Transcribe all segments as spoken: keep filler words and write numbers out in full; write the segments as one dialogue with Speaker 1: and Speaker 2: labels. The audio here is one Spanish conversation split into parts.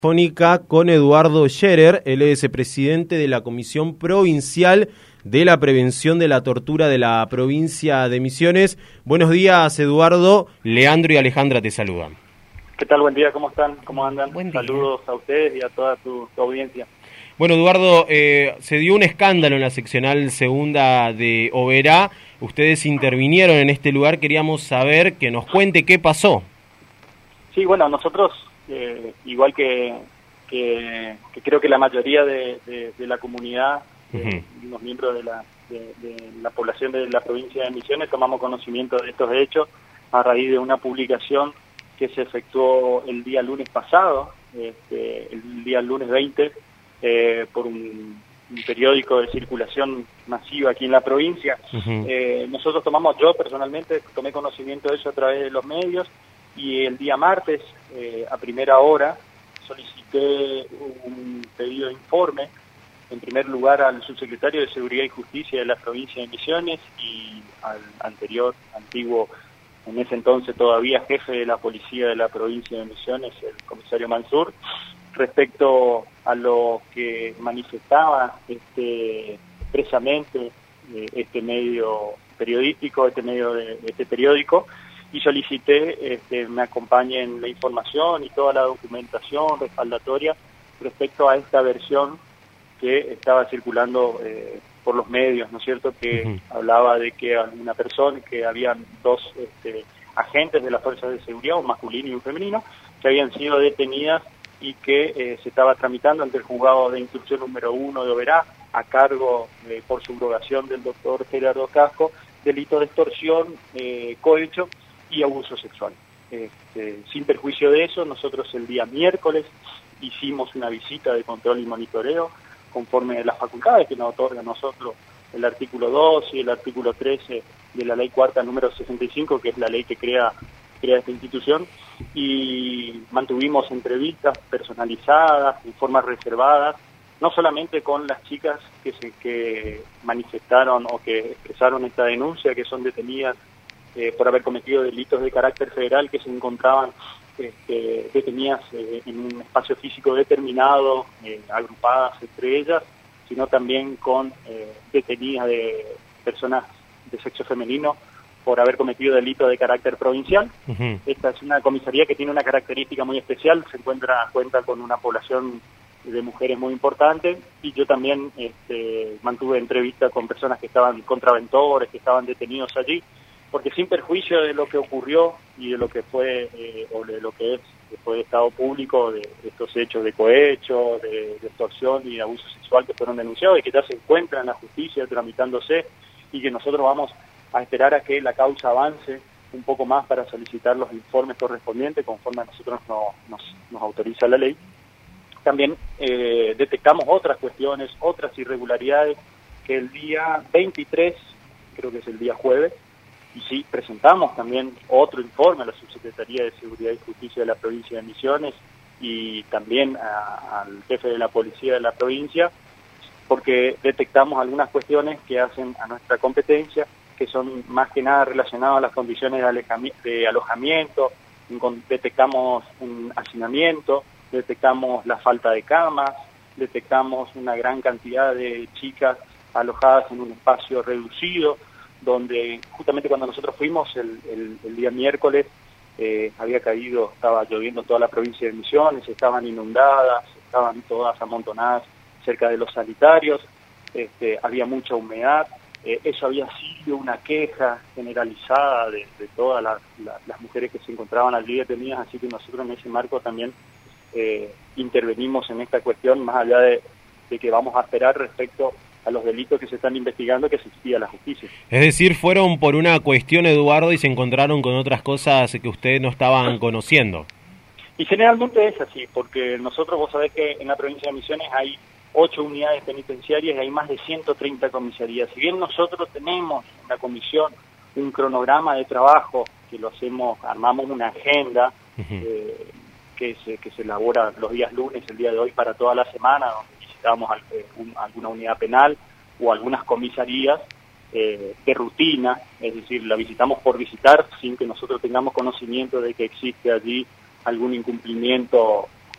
Speaker 1: Telefónica con Eduardo Scherer, él es presidente de la Comisión Provincial de la Prevención de la Tortura de la provincia de Misiones. Buenos días, Eduardo. Leandro y Alejandra te saludan.
Speaker 2: ¿Qué tal? Buen día, ¿cómo están? ¿Cómo andan?
Speaker 1: Buen día.
Speaker 2: Saludos a ustedes y a toda tu, tu audiencia.
Speaker 1: Bueno, Eduardo, eh, se dio un escándalo en la seccional segunda de Oberá. Ustedes intervinieron en este lugar, queríamos saber que nos cuente qué pasó.
Speaker 2: Sí, bueno, nosotros, eh, igual que, que, que creo que la mayoría de, de, de la comunidad, uh-huh. eh, los miembros de la, de, de la población de la provincia de Misiones, tomamos conocimiento de estos hechos a raíz de una publicación que se efectuó el día lunes pasado, este, el día lunes veinte, eh, por un, un periódico de circulación masiva aquí en la provincia. Uh-huh. Eh, nosotros tomamos, yo personalmente tomé conocimiento de eso a través de los medios, y el día martes, eh, a primera hora, solicité un pedido de informe, en primer lugar al subsecretario de Seguridad y Justicia de la provincia de Misiones y al anterior, antiguo, en ese entonces todavía jefe de la policía de la provincia de Misiones, el comisario Mansur, respecto a lo que manifestaba este, expresamente eh, este medio periodístico, este medio de, de este periódico, y solicité este, me acompañen la información y toda la documentación respaldatoria respecto a esta versión que estaba circulando eh, por los medios, ¿no es cierto?, que uh-huh. hablaba de que alguna persona, que habían dos este, agentes de las fuerzas de seguridad, un masculino y un femenino, que habían sido detenidas y que eh, se estaba tramitando ante el juzgado de instrucción número uno de Oberá, a cargo, eh, por subrogación del doctor Gerardo Casco, delito de extorsión, eh, cohecho y abuso sexual. Este, sin perjuicio de eso, nosotros el día miércoles hicimos una visita de control y monitoreo conforme a las facultades que nos otorga a nosotros el artículo dos y el artículo trece de la ley cuarta número sesenta y cinco, que es la ley que crea, crea esta institución, y mantuvimos entrevistas personalizadas, en forma reservada, no solamente con las chicas que, se, que manifestaron o que expresaron esta denuncia, que son detenidas Eh, por haber cometido delitos de carácter federal, que se encontraban este, detenidas eh, en un espacio físico determinado, eh, agrupadas entre ellas, sino también con eh, detenidas de personas de sexo femenino por haber cometido delitos de carácter provincial. Uh-huh. Esta es una comisaría que tiene una característica muy especial, se encuentra cuenta con una población de mujeres muy importante, y yo también este, mantuve entrevista con personas que estaban contraventores, que estaban detenidos allí, porque sin perjuicio de lo que ocurrió y de lo que fue, eh, o de lo que es, que fue de estado público, de, de estos hechos de cohecho, de, de extorsión y de abuso sexual que fueron denunciados y que ya se encuentran en la justicia tramitándose, y que nosotros vamos a esperar a que la causa avance un poco más para solicitar los informes correspondientes conforme a nosotros no, nos, nos autoriza la ley. También eh, detectamos otras cuestiones, otras irregularidades, que el día veintitrés, creo que es el día jueves, y sí, presentamos también otro informe a la Subsecretaría de Seguridad y Justicia de la provincia de Misiones y también a, al jefe de la policía de la provincia, porque detectamos algunas cuestiones que hacen a nuestra competencia, que son más que nada relacionadas a las condiciones de, alejami- de alojamiento, detectamos un hacinamiento, detectamos la falta de camas, detectamos una gran cantidad de chicas alojadas en un espacio reducido, donde justamente cuando nosotros fuimos el, el, el día miércoles eh, había caído, estaba lloviendo en toda la provincia de Misiones, estaban inundadas, estaban todas amontonadas cerca de los sanitarios, este, había mucha humedad, eh, eso había sido una queja generalizada de, de todas la, la, las mujeres que se encontraban allí detenidas, así que nosotros en ese marco también eh, intervenimos en esta cuestión, más allá de, de que vamos a esperar respecto a los delitos que se están investigando, que se expida la justicia.
Speaker 1: Es decir, fueron por una cuestión, Eduardo, y se encontraron con otras cosas que ustedes no estaban conociendo.
Speaker 2: Y generalmente es así, porque nosotros, vos sabés que en la provincia de Misiones hay ocho unidades penitenciarias y hay más de ciento treinta comisarías. Si bien nosotros tenemos en la comisión un cronograma de trabajo, que lo hacemos, armamos una agenda uh-huh. eh, que, se, que se elabora los días lunes, el día de hoy, para toda la semana, donde visitamos un, alguna unidad penal o algunas comisarías eh, de rutina, es decir, la visitamos por visitar sin que nosotros tengamos conocimiento de que existe allí algún incumplimiento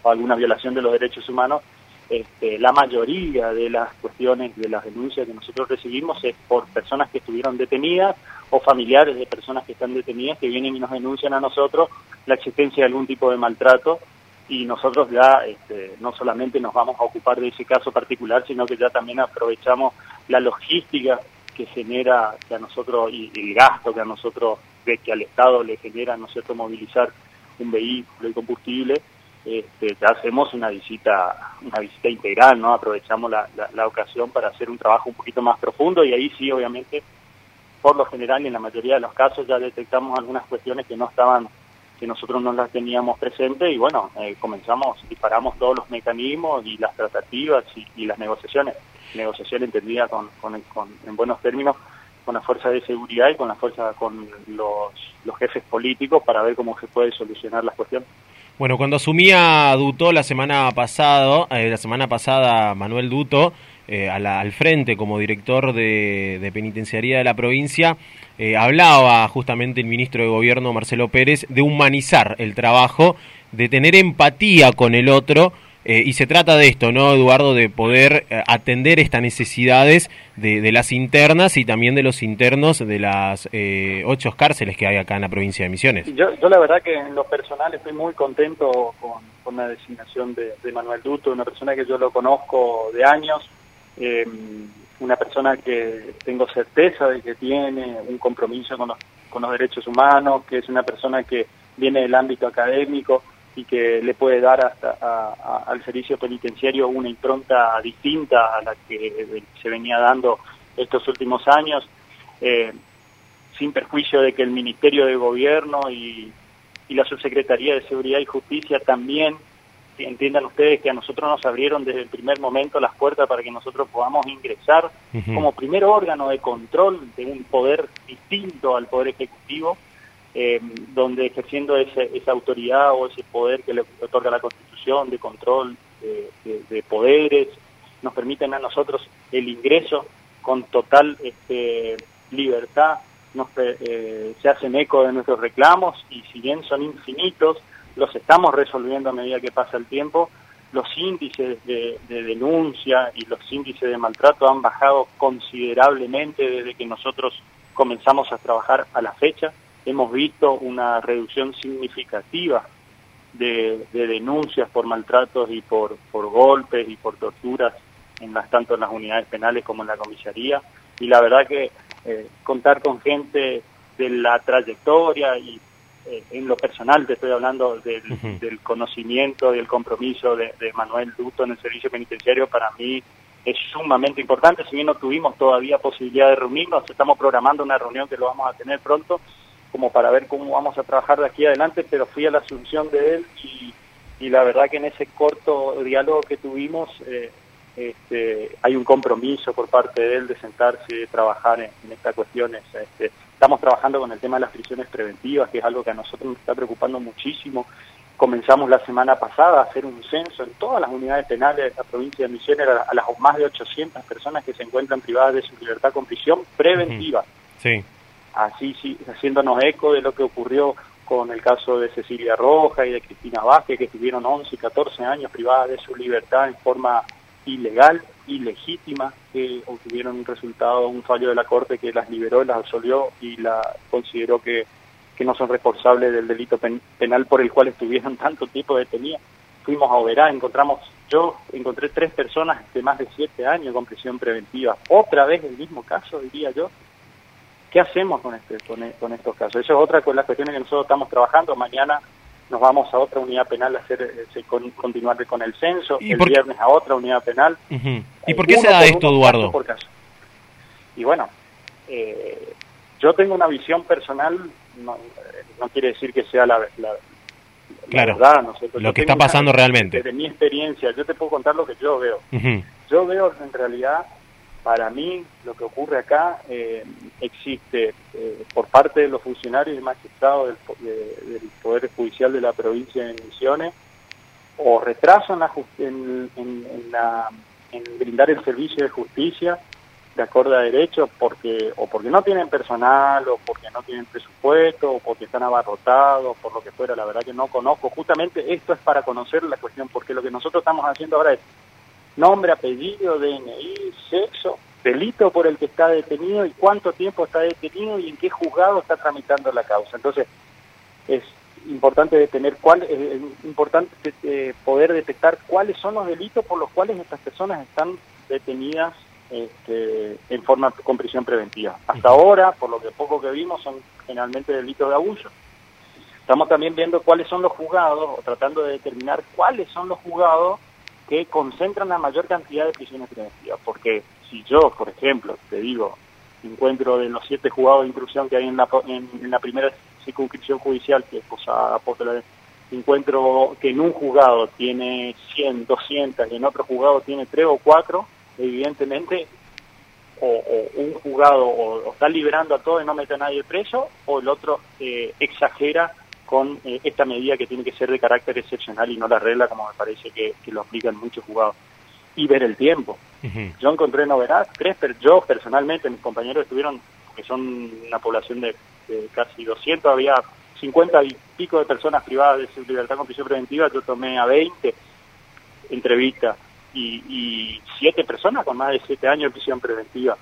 Speaker 2: o alguna violación de los derechos humanos, este, la mayoría de las cuestiones, de las denuncias que nosotros recibimos es por personas que estuvieron detenidas o familiares de personas que están detenidas que vienen y nos denuncian a nosotros la existencia de algún tipo de maltrato, y nosotros ya este, no solamente nos vamos a ocupar de ese caso particular, sino que ya también aprovechamos la logística que genera, que a nosotros, y el gasto que a nosotros, de que al Estado le genera, ¿no es cierto?, movilizar un vehículo y combustible. Este, ya hacemos una visita una visita integral, ¿no? Aprovechamos la, la, la ocasión para hacer un trabajo un poquito más profundo, y ahí sí, obviamente, por lo general y en la mayoría de los casos ya detectamos algunas cuestiones que no estaban, que nosotros no las teníamos presentes, y bueno, eh, comenzamos, disparamos todos los mecanismos y las tratativas y, y las negociaciones, negociación entendida con, con, con, en buenos términos, con las fuerzas de seguridad y con las fuerzas, con los, los jefes políticos, para ver cómo se puede solucionar las cuestiones.
Speaker 1: Bueno, cuando asumía Dutó la semana pasada, eh, la semana pasada Manuel Dutó, eh, a la, al frente como director de, de penitenciaría de la provincia, eh, hablaba justamente el ministro de Gobierno Marcelo Pérez de humanizar el trabajo, de tener empatía con el otro. Eh, y se trata de esto, ¿no, Eduardo?, de poder eh, atender estas necesidades de, de las internas y también de los internos de las eh, ocho cárceles que hay acá en la provincia de Misiones.
Speaker 2: Yo, yo la verdad que en lo personal estoy muy contento con, con la designación de, de Manuel Dutó, una persona que yo lo conozco de años, eh, una persona que tengo certeza de que tiene un compromiso con los, con los derechos humanos, que es una persona que viene del ámbito académico y que le puede dar hasta a, a, al servicio penitenciario una impronta distinta a la que se venía dando estos últimos años, eh, sin perjuicio de que el Ministerio de Gobierno y, y la Subsecretaría de Seguridad y Justicia también, entiendan ustedes que a nosotros nos abrieron desde el primer momento las puertas para que nosotros podamos ingresar uh-huh. como primer órgano de control de un poder distinto al Poder Ejecutivo, Eh, donde ejerciendo ese, esa autoridad o ese poder que le otorga la Constitución de control de, de, de poderes, nos permiten a nosotros el ingreso con total este, libertad, nos, eh, se hacen eco de nuestros reclamos, y si bien son infinitos, los estamos resolviendo a medida que pasa el tiempo. Los índices de, de denuncia y los índices de maltrato han bajado considerablemente desde que nosotros comenzamos a trabajar a la fecha. Hemos visto una reducción significativa de, de denuncias por maltratos y por, por golpes y por torturas, en las, tanto en las unidades penales como en la comisaría. Y la verdad que eh, contar con gente de la trayectoria y eh, en lo personal te estoy hablando del, uh-huh. del conocimiento y el compromiso de, de Manuel Dutó en el servicio penitenciario, para mí es sumamente importante. Si bien no tuvimos todavía posibilidad de reunirnos, estamos programando una reunión que lo vamos a tener pronto, como para ver cómo vamos a trabajar de aquí adelante, pero fui a la asunción de él y, y la verdad que en ese corto diálogo que tuvimos eh, este, hay un compromiso por parte de él de sentarse y de trabajar en, en estas cuestiones. Este, estamos trabajando con el tema de las prisiones preventivas, que es algo que a nosotros nos está preocupando muchísimo. Comenzamos la semana pasada a hacer un censo en todas las unidades penales de la provincia de Misiones a, a las más de ochocientas personas que se encuentran privadas de su libertad con prisión preventiva.
Speaker 1: Sí.
Speaker 2: Así, sí, haciéndonos eco de lo que ocurrió con el caso de Cecilia Roja y de Cristina Vázquez, que estuvieron once y catorce años privadas de su libertad en forma ilegal, ilegítima, que obtuvieron un resultado, un fallo de la Corte que las liberó, las absolvió y la consideró que, que no son responsables del delito pen, penal por el cual estuvieron tanto tiempo detenidas. Fuimos a Oberá, encontramos, yo encontré tres personas de más de siete años con prisión preventiva. Otra vez el mismo caso, diría yo. ¿Qué hacemos con este con, con estos casos? Eso es otra de las cuestiones que nosotros estamos trabajando. Mañana nos vamos a otra unidad penal a hacer eh, con, continuar con el censo, el por... viernes a otra unidad penal.
Speaker 1: Uh-huh. ¿Y por qué se da esto, Eduardo?
Speaker 2: Por caso. Y bueno, eh, yo tengo una visión personal, no, no quiere decir que sea la, la, la
Speaker 1: claro,
Speaker 2: verdad, ¿no sé?
Speaker 1: lo que está pasando
Speaker 2: una,
Speaker 1: realmente.
Speaker 2: De mi experiencia, yo te puedo contar lo que yo veo.
Speaker 1: Uh-huh.
Speaker 2: Yo veo en realidad... Para mí, lo que ocurre acá, eh, existe eh, por parte de los funcionarios y magistrados del, de, del Poder Judicial de la provincia de Misiones, o retraso en, la, en, en, en, la, en brindar el servicio de justicia, de acorde a derecho, porque o porque no tienen personal, o porque no tienen presupuesto, o porque están abarrotados, por lo que fuera. La verdad que no conozco. Justamente esto es para conocer la cuestión, porque lo que nosotros estamos haciendo ahora es nombre, apellido, D N I, sexo, delito por el que está detenido y cuánto tiempo está detenido y en qué juzgado está tramitando la causa. Entonces, es importante tener cuál, es importante eh, poder detectar cuáles son los delitos por los cuales estas personas están detenidas este, en forma con prisión preventiva. Hasta ahora, por lo que poco que vimos, son generalmente delitos de abuso. Estamos también viendo cuáles son los juzgados, o tratando de determinar cuáles son los juzgados que concentran la mayor cantidad de prisiones preventivas. Porque si yo, por ejemplo, te digo, encuentro de los siete juzgados de instrucción que hay en la, en, en la primera circunscripción judicial, que es Posada, Apóstoles, encuentro que en un juzgado tiene cien, doscientas y en otro juzgado tiene tres o cuatro, evidentemente o, o un juzgado o, o está liberando a todos y no mete a nadie preso, o el otro eh, exagera con eh, esta medida que tiene que ser de carácter excepcional y no la regla, como me parece que, que lo aplican muchos juzgados. Y ver el tiempo. Uh-huh. Yo encontré novedad, tres, pero yo personalmente, mis compañeros estuvieron, que son una población de, de casi doscientos, había cincuenta y pico de personas privadas de su libertad con prisión preventiva, yo tomé a veinte entrevistas y, y siete personas con más de siete años de prisión preventiva,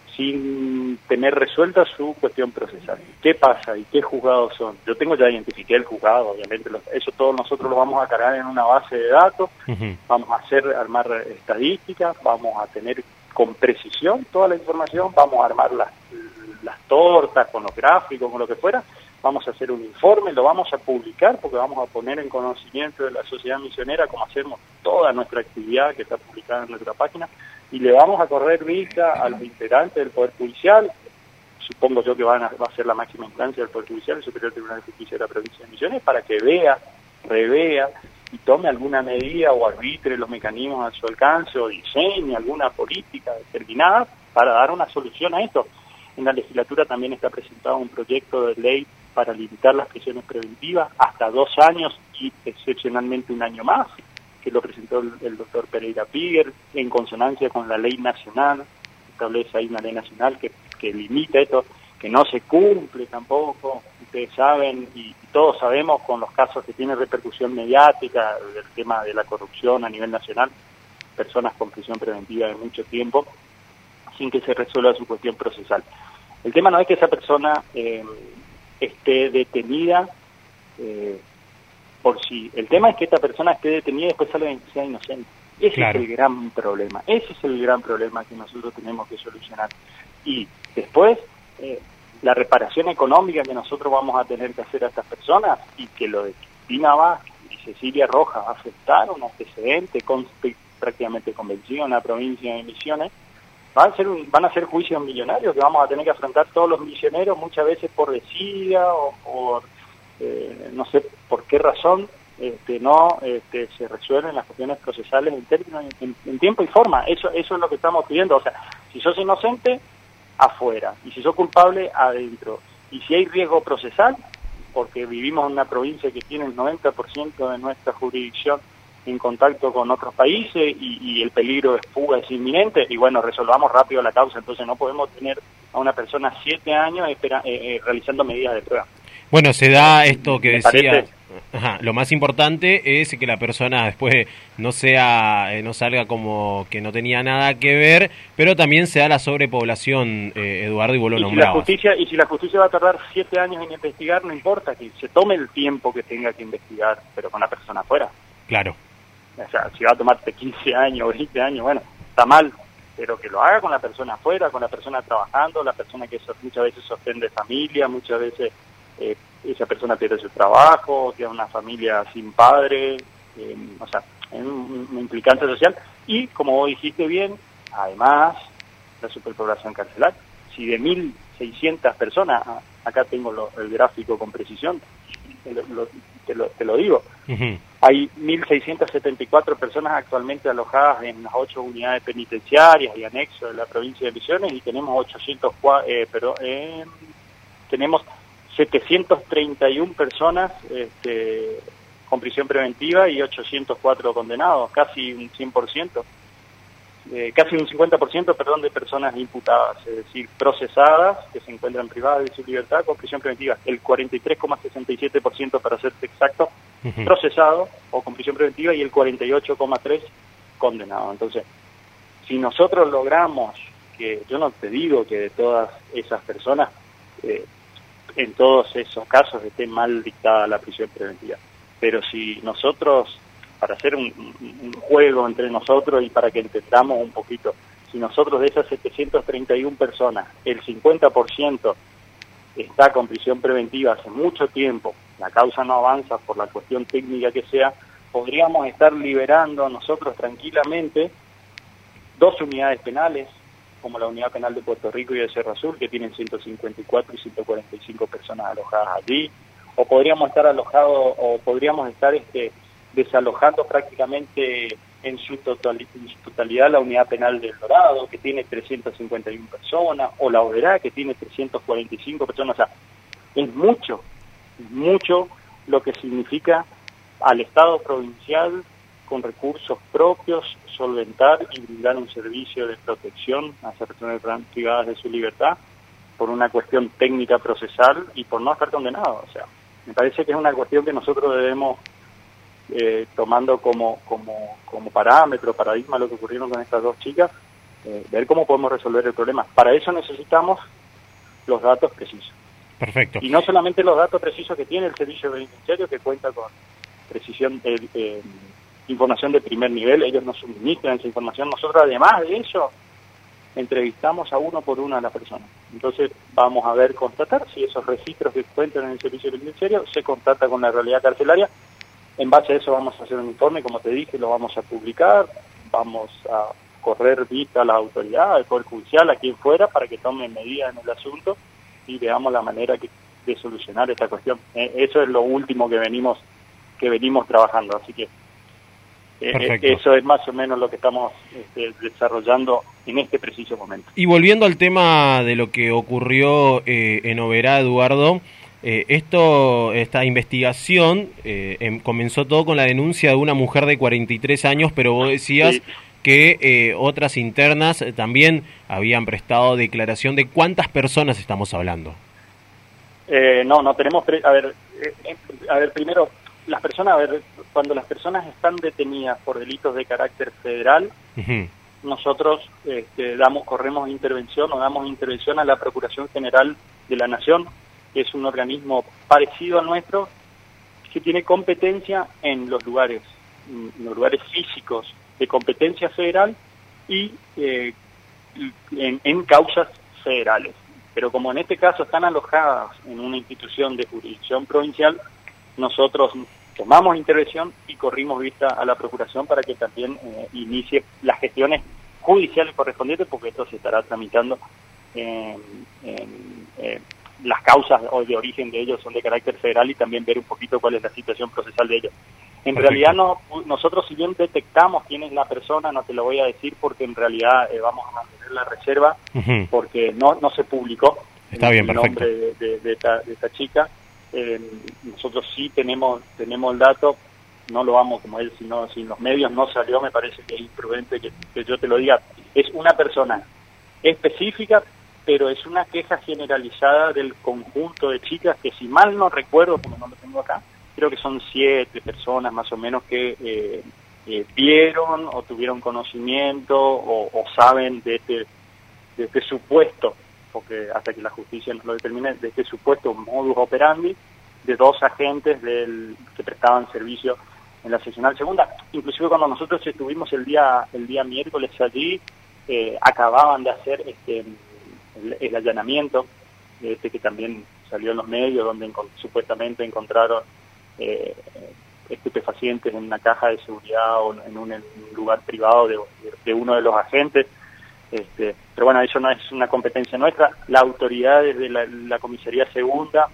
Speaker 2: sin tener resuelta su cuestión procesal. ¿Qué pasa y qué juzgados son? Yo tengo ya identifiqué el juzgado, obviamente, los, eso todos nosotros lo vamos a cargar en una base de datos, uh-huh. Vamos a hacer, armar estadísticas, vamos a tener con precisión toda la información, vamos a armar las, las tortas con los gráficos, con lo que fuera, vamos a hacer un informe, lo vamos a publicar porque vamos a poner en conocimiento de la sociedad misionera como hacemos toda nuestra actividad que está publicada en nuestra página, y le vamos a correr vista a los integrantes del Poder Judicial, supongo yo que van a, va a ser la máxima instancia del Poder Judicial, el Superior Tribunal de Justicia de la Provincia de Misiones, para que vea, revea y tome alguna medida o arbitre los mecanismos a su alcance o diseñe alguna política determinada para dar una solución a esto. En la legislatura también está presentado un proyecto de ley para limitar las prisiones preventivas hasta dos años y excepcionalmente un año más, que lo presentó el, el doctor Pereira Piguer, en consonancia con la ley nacional, establece ahí una ley nacional que, que limita esto, que no se cumple tampoco, ustedes saben, y, y todos sabemos con los casos que tienen repercusión mediática, del tema de la corrupción a nivel nacional, personas con prisión preventiva de mucho tiempo, sin que se resuelva su cuestión procesal. El tema no es que esa persona eh, esté detenida, eh, por sí. El tema es que esta persona esté detenida y después salga y sea inocente. Ese claro. es el gran problema. Ese es el gran problema que nosotros tenemos que solucionar. Y después, eh, la reparación económica que nosotros vamos a tener que hacer a estas personas, y que lo de Cristina Vázquez y Cecilia Rojas afectaron un antecedente con, prácticamente convencido en la provincia de Misiones, van a ser un, van a ser juicios millonarios que vamos a tener que afrontar todos los misioneros, muchas veces por desidia o por Eh, no sé por qué razón este, no este, se resuelven las cuestiones procesales en términos en, en tiempo y forma. Eso eso es lo que estamos pidiendo. O sea, si sos inocente, afuera, y si sos culpable, adentro. Y si hay riesgo procesal, porque vivimos en una provincia que tiene el noventa por ciento de nuestra jurisdicción en contacto con otros países y, y el peligro de fuga es inminente, y bueno, resolvamos rápido la causa. Entonces no podemos tener a una persona siete años espera, eh, eh, realizando medidas de prueba.
Speaker 1: Bueno, se da esto que decía, ajá, lo más importante es que la persona después no sea, eh, no salga como que no tenía nada que ver, pero también se da la sobrepoblación, eh, Eduardo, y vos lo nombrabas.
Speaker 2: Y si la justicia, y si la justicia va a tardar siete años en investigar, no importa, que se tome el tiempo que tenga que investigar, pero con la persona afuera.
Speaker 1: Claro.
Speaker 2: O sea, si va a tomarte quince años o veinte años, bueno, está mal, pero que lo haga con la persona afuera, con la persona trabajando, la persona que muchas veces sostiene familia, muchas veces Eh, esa persona pierde su trabajo, tiene una familia sin padre, eh, o sea, es un, un implicante social. Y, como vos dijiste bien, además, la superpoblación carcelaria. Si de mil seiscientas personas, acá tengo lo, el gráfico con precisión, te lo, lo, te lo, te lo digo, uh-huh. Hay mil seiscientas setenta y cuatro personas actualmente alojadas en las ocho unidades penitenciarias y anexos de la provincia de Misiones, y tenemos ochocientos, eh, pero eh, tenemos setecientas treinta y una personas este, con prisión preventiva y ochocientos cuatro condenados, casi un cien por ciento. eh, casi un cincuenta por ciento, perdón, de personas imputadas, es decir, procesadas, que se encuentran privadas de su libertad con prisión preventiva. El cuarenta y tres coma sesenta y siete por ciento, para ser exacto, uh-huh. procesado o con prisión preventiva, y el cuarenta y ocho coma tres por ciento condenado. Entonces, si nosotros logramos que, yo no te digo que de todas esas personas, eh, en todos esos casos esté mal dictada la prisión preventiva, pero si nosotros, para hacer un, un juego entre nosotros y para que entendamos un poquito, si nosotros de esas setecientas treinta y una personas, el cincuenta por ciento está con prisión preventiva hace mucho tiempo, la causa no avanza por la cuestión técnica que sea, podríamos estar liberando nosotros tranquilamente dos unidades penales, como la Unidad Penal de Puerto Rico y de Cerro Azul, que tienen ciento cincuenta y cuatro y ciento cuarenta y cinco personas alojadas allí, o podríamos estar alojados, o podríamos estar este, desalojando prácticamente en su, total, en su totalidad la Unidad Penal del Dorado, que tiene trescientas cincuenta y una personas, o la Oberá, que tiene trescientas cuarenta y cinco personas. O sea, es mucho, es mucho lo que significa al Estado provincial, con recursos propios, solventar y brindar un servicio de protección a esas personas privadas de su libertad por una cuestión técnica procesal y por no estar condenados. O sea, me parece que es una cuestión que nosotros debemos, eh, tomando como, como, como parámetro, paradigma lo que ocurrieron con estas dos chicas, eh, ver cómo podemos resolver el problema. Para eso necesitamos los datos precisos.
Speaker 1: Perfecto.
Speaker 2: Y no solamente los datos precisos que tiene el servicio penitenciario, que cuenta con precisión, eh, eh, información de primer nivel, ellos nos suministran esa información. Nosotros, además de eso, entrevistamos a uno por una a la persona. Entonces vamos a ver, constatar si esos registros que cuentan en el servicio penitenciario se constata con la realidad carcelaria. En base a eso vamos a hacer un informe, como te dije, lo vamos a publicar, vamos a correr vista a la autoridad, al Poder Judicial, a quien fuera, para que tomen medidas en el asunto y veamos la manera que, de solucionar esta cuestión. Eh, eso es lo último que venimos que venimos trabajando, así que eh, eso es más o menos lo que estamos este, desarrollando en este preciso momento.
Speaker 1: Y volviendo al tema de lo que ocurrió eh, en Oberá, Eduardo, eh, esto, esta investigación eh, em, comenzó todo con la denuncia de una mujer de cuarenta y tres años, pero vos decías sí. que eh, otras internas también habían prestado declaración. ¿De cuántas personas estamos hablando?
Speaker 2: Eh, no, no tenemos... Pre a ver, eh, a ver, primero... Las personas, a ver, cuando las personas están detenidas por delitos de carácter federal, uh-huh. nosotros este, damos, corremos intervención o damos intervención a la Procuración General de la Nación, que es un organismo parecido al nuestro, que tiene competencia en los lugares, en los lugares físicos de competencia federal y eh, en, en causas federales. Pero como en este caso están alojadas en una institución de jurisdicción provincial, nosotros tomamos intervención y corrimos vista a la Procuración para que también eh, inicie las gestiones judiciales correspondientes, porque esto se estará tramitando en, en eh, las causas de origen de ellos son de carácter federal, y también ver un poquito cuál es la situación procesal de ellos. En Perfecto. realidad no, nosotros si bien detectamos quién es la persona, no te lo voy a decir porque en realidad eh, vamos a mantener la reserva, uh-huh. porque no, no se publicó
Speaker 1: Está
Speaker 2: el,
Speaker 1: bien,
Speaker 2: el nombre de, de, de, esta, de esta chica. Eh, nosotros sí tenemos tenemos el dato, no lo vamos como él, sino si en los medios no salió, me parece que es imprudente que, que yo te lo diga. Es una persona específica, pero es una queja generalizada del conjunto de chicas que, si mal no recuerdo, como no lo tengo acá, creo que son siete personas más o menos que eh, eh, vieron o tuvieron conocimiento o, o saben de este, de este supuesto, porque hasta que la justicia nos lo determine, de este supuesto modus operandi de dos agentes del, que prestaban servicio en la seccional segunda. Inclusive cuando nosotros estuvimos el día el día miércoles allí, eh, acababan de hacer este el, el allanamiento, este que también salió en los medios, donde encont supuestamente encontraron eh, estupefacientes en una caja de seguridad o en un, en un lugar privado de, de uno de los agentes. Este, pero bueno, eso no es una competencia nuestra. La autoridad desde la, la comisaría segunda,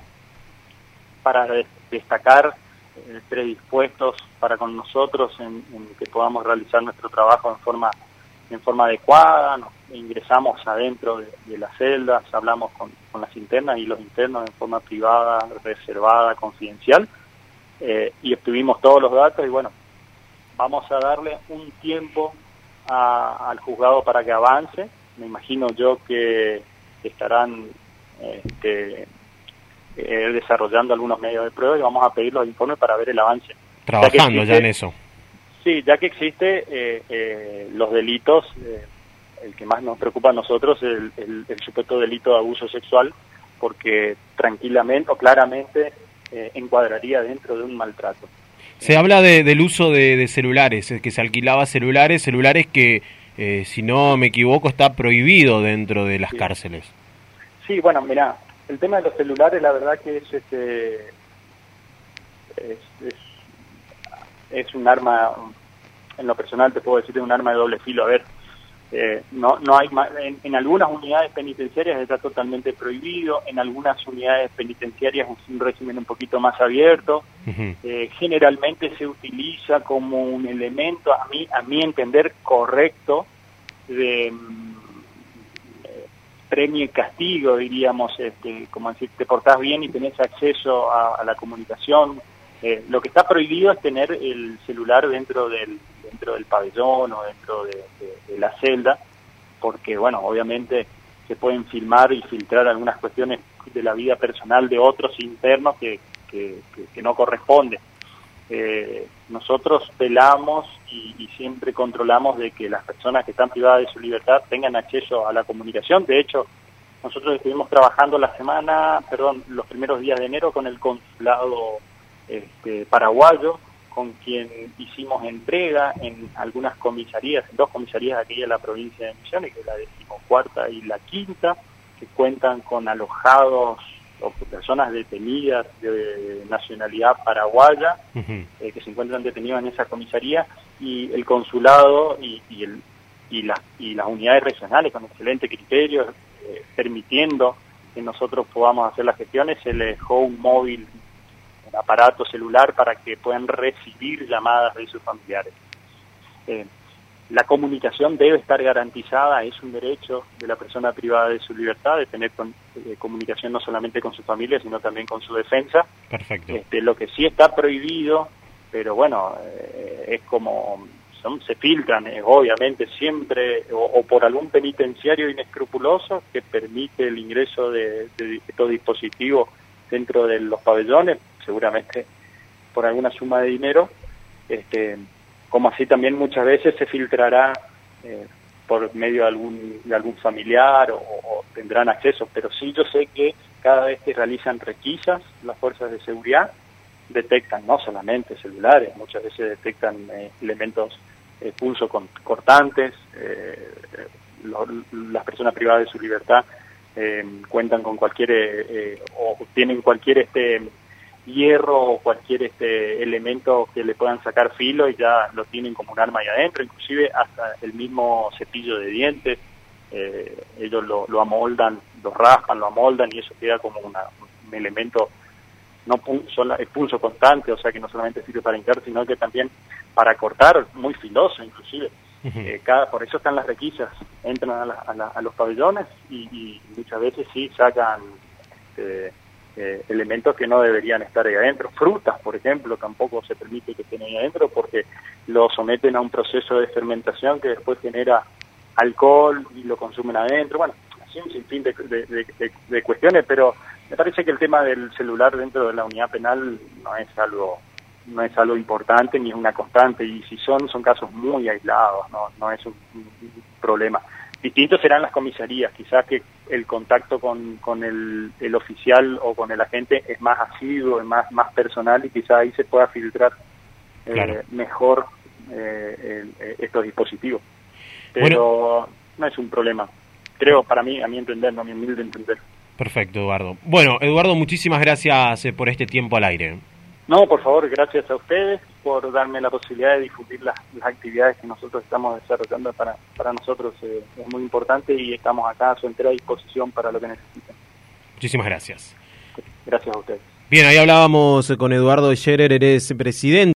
Speaker 2: para de, destacar, eh, predispuestos para con nosotros en, en que podamos realizar nuestro trabajo en forma en forma adecuada. Nos ingresamos adentro de, de las celdas, hablamos con, con las internas y los internos en forma privada, reservada, confidencial, eh, y obtuvimos todos los datos. Y bueno, vamos a darle un tiempo a, al juzgado para que avance. Me imagino yo que estarán este, eh, desarrollando algunos medios de prueba y vamos a pedir los informes para ver el avance.
Speaker 1: Trabajando ya,
Speaker 2: ya
Speaker 1: existe, en eso.
Speaker 2: Sí, ya que existe eh, eh, los delitos, eh, el que más nos preocupa a nosotros es el, el, el supuesto delito de abuso sexual, porque tranquilamente o claramente eh, encuadraría dentro de un maltrato.
Speaker 1: Se habla de, del uso de, de celulares, que se alquilaba celulares, celulares que, eh, si no me equivoco, está prohibido dentro de las
Speaker 2: sí.
Speaker 1: cárceles.
Speaker 2: Sí, bueno, mira, el tema de los celulares, la verdad que es este es, es, es un arma, en lo personal te puedo decir, es un arma de doble filo. A ver, eh, no no hay en, en algunas unidades penitenciarias está totalmente prohibido, en algunas unidades penitenciarias es un régimen un poquito más abierto. Uh-huh. eh, generalmente se utiliza como un elemento, a mí a mi entender, correcto de premio y castigo, diríamos, este, como decir, te portás bien y tenés acceso a, a la comunicación. Eh, lo que está prohibido es tener el celular dentro del dentro del pabellón o dentro de, de, de la celda, porque, bueno, obviamente se pueden filmar y filtrar algunas cuestiones de la vida personal de otros internos que, que, que, que no corresponden. Eh, nosotros velamos y, y siempre controlamos de que las personas que están privadas de su libertad tengan acceso a la comunicación. De hecho, nosotros estuvimos trabajando la semana, perdón, los primeros días de enero con el consulado este, paraguayo, con quien hicimos entrega en algunas comisarías, en dos comisarías de aquí de la provincia de Misiones, que es la decimocuarta y la quinta, que cuentan con alojados o personas detenidas de nacionalidad paraguaya, uh-huh. eh, que se encuentran detenidos en esa comisaría, y el consulado y, y, el, y, las, y las unidades regionales con excelente criterio, eh, permitiendo que nosotros podamos hacer las gestiones, se les dejó un móvil, un aparato celular para que puedan recibir llamadas de sus familiares. Eh, La comunicación debe estar garantizada, es un derecho de la persona privada de su libertad, de tener con, eh, comunicación no solamente con su familia, sino también con su defensa.
Speaker 1: Perfecto.
Speaker 2: Este, lo que sí está prohibido, pero bueno, eh, es como, son, se filtran, eh, obviamente, siempre, o, o por algún penitenciario inescrupuloso que permite el ingreso de, de estos dispositivos dentro de los pabellones, seguramente por alguna suma de dinero, este como así también muchas veces se filtrará eh, por medio de algún de algún familiar o, o tendrán acceso, pero sí yo sé que cada vez que realizan requisas las fuerzas de seguridad detectan no solamente celulares, muchas veces detectan eh, elementos eh, pulso cortantes, eh, lo, las personas privadas de su libertad eh, cuentan con cualquier eh, eh, o tienen cualquier este hierro o cualquier este elemento que le puedan sacar filo y ya lo tienen como un arma ahí adentro, inclusive hasta el mismo cepillo de dientes, eh, ellos lo, lo amoldan, lo raspan, lo amoldan y eso queda como una, un elemento no solo es pulso constante, o sea que no solamente sirve para hincar, sino que también para cortar, muy filoso inclusive. Uh-huh. eh, cada, por eso están las requisas, entran a, la, a, la, a los pabellones y, y muchas veces sí sacan este, Eh, elementos que no deberían estar ahí adentro. Frutas, por ejemplo, tampoco se permite que estén ahí adentro porque lo someten a un proceso de fermentación que después genera alcohol y lo consumen adentro. Bueno, así un sinfín de, de, de, de, de cuestiones, pero me parece que el tema del celular dentro de la unidad penal no es algo no es algo importante ni es una constante, y si son, son casos muy aislados, no, no es un, un problema. Distintos serán las comisarías, quizás que el contacto con, con el, el oficial o con el agente es más asiduo, es más, más personal y quizás ahí se pueda filtrar eh, claro. mejor eh, el, eh, estos dispositivos. Pero bueno, no es un problema, creo, para mí, a mi entender, no a mi humilde entender.
Speaker 1: Perfecto, Eduardo. Bueno, Eduardo, muchísimas gracias por este tiempo al aire.
Speaker 2: No, por favor, gracias a ustedes por darme la posibilidad de difundir las, las actividades que nosotros estamos desarrollando. Para, para nosotros eh, es muy importante y estamos acá a su entera disposición para lo que necesiten.
Speaker 1: Muchísimas gracias.
Speaker 2: Gracias a ustedes.
Speaker 1: Bien, ahí hablábamos con Eduardo Scherer, eres presidente